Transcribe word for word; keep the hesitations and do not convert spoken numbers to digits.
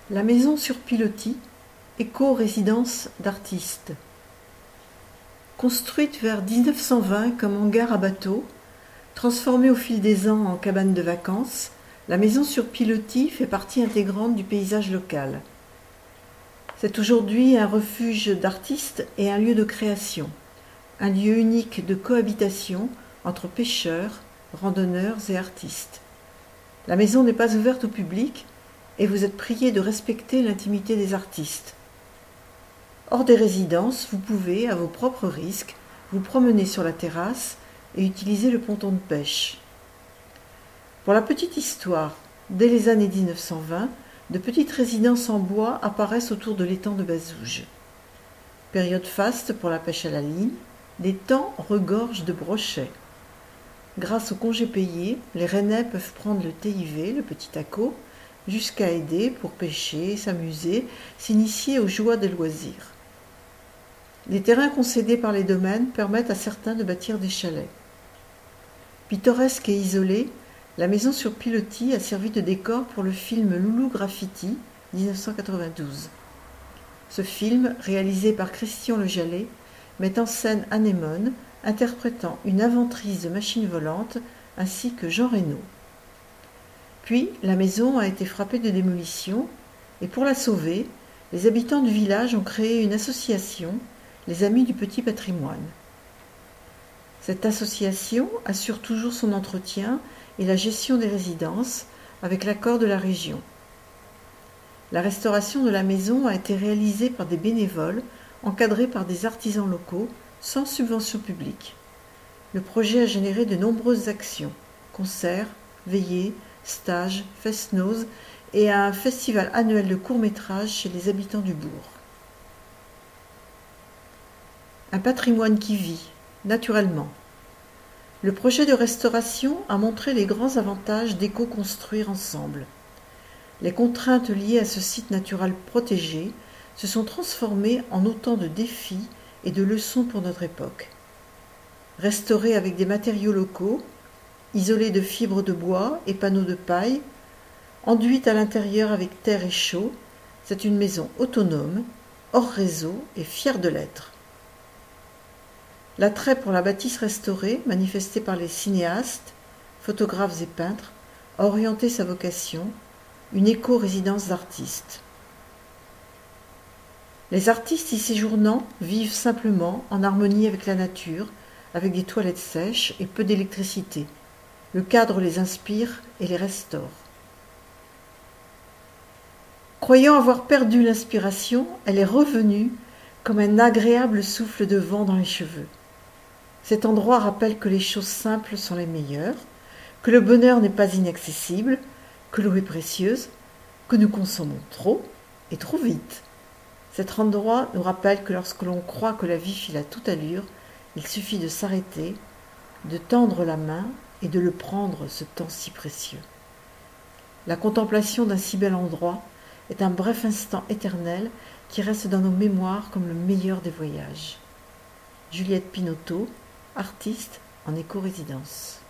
La maison sur pilotis, éco-résidence d'artistes. Construite vers mille neuf cent vingt comme hangar à bateaux, transformée au fil des ans en cabane de vacances, la maison sur pilotis fait partie intégrante du paysage local. C'est aujourd'hui un refuge d'artistes et un lieu de création, un lieu unique de cohabitation entre pêcheurs, randonneurs et artistes. La maison n'est pas ouverte au public et vous êtes prié de respecter l'intimité des artistes. Hors des résidences, vous pouvez, à vos propres risques, vous promener sur la terrasse et utiliser le ponton de pêche. Pour la petite histoire, dès les années mille neuf cent vingt, de petites résidences en bois apparaissent autour de l'étang de Bazouges. Période faste pour la pêche à la ligne, l'étang regorge de brochets. Grâce aux congés payés, les Rennais peuvent prendre le T I V, le petit ACO, jusqu'à aider pour pêcher, s'amuser, s'initier aux joies des loisirs. Les terrains concédés par les domaines permettent à certains de bâtir des chalets. Pittoresque et isolée, la maison sur pilotis a servi de décor pour le film Loulou Graffiti, mille neuf cent quatre-vingt-douze. Ce film, réalisé par Christian Le Jallet, met en scène Anémone, interprétant une inventrice de machines volantes, ainsi que Jean Reno. Puis, la maison a été frappée de démolition, et pour la sauver, les habitants du village ont créé une association, les Amis du Petit Patrimoine. Cette association assure toujours son entretien et la gestion des résidences, avec l'accord de la région. La restauration de la maison a été réalisée par des bénévoles, encadrés par des artisans locaux, sans subvention publique. Le projet a généré de nombreuses actions, concerts, veillées, stages, fest-noz et un festival annuel de courts-métrages chez les habitants du bourg. Un patrimoine qui vit, naturellement. Le projet de restauration a montré les grands avantages d'éco-construire ensemble. Les contraintes liées à ce site naturel protégé se sont transformées en autant de défis et de leçons pour notre époque. Restauré avec des matériaux locaux, isolé de fibres de bois et panneaux de paille, enduite à l'intérieur avec terre et chaux, c'est une maison autonome, hors réseau et fière de l'être. L'attrait pour la bâtisse restaurée, manifesté par les cinéastes, photographes et peintres, a orienté sa vocation, une éco-résidence d'artistes. Les artistes y séjournant vivent simplement en harmonie avec la nature, avec des toilettes sèches et peu d'électricité. Le cadre les inspire et les restaure. Croyant avoir perdu l'inspiration, elle est revenue comme un agréable souffle de vent dans les cheveux. Cet endroit rappelle que les choses simples sont les meilleures, que le bonheur n'est pas inaccessible, que l'eau est précieuse, que nous consommons trop et trop vite. Cet endroit nous rappelle que lorsque l'on croit que la vie file à toute allure, il suffit de s'arrêter, de tendre la main et de le prendre, ce temps si précieux. La contemplation d'un si bel endroit est un bref instant éternel qui reste dans nos mémoires comme le meilleur des voyages. Juliette Pinotto, artiste en éco-résidence.